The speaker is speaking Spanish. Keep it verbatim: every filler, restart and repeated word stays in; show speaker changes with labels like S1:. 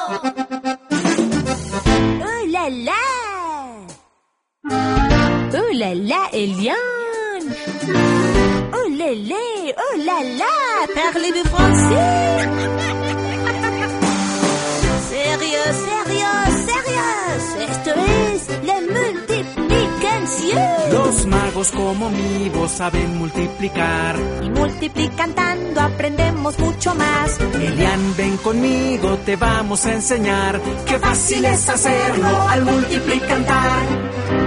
S1: Oh là là! Oh là là, Eliane! Oh là là! Oh là là! Parlez-vous français? Sérieux, sérieux, sérieux! Esto es la multiplicación.
S2: Los magos como mi voz saben multiplicar.
S1: Y multiplicando aprendemos mucho más.
S2: Elian, ven conmigo, te vamos a enseñar. Qué fácil es hacerlo al multiplicar.